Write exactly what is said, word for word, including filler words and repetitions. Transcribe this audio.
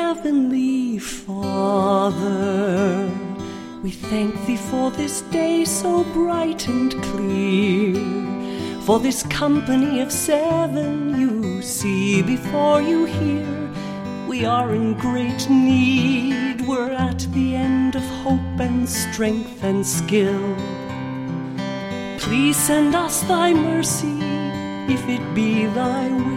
Heavenly Father, we thank Thee for this day so bright and clear, for this company of seven you see before you hear. We are in great need, we're at the end of hope and strength and skill. Please send us Thy mercy, if it be Thy will.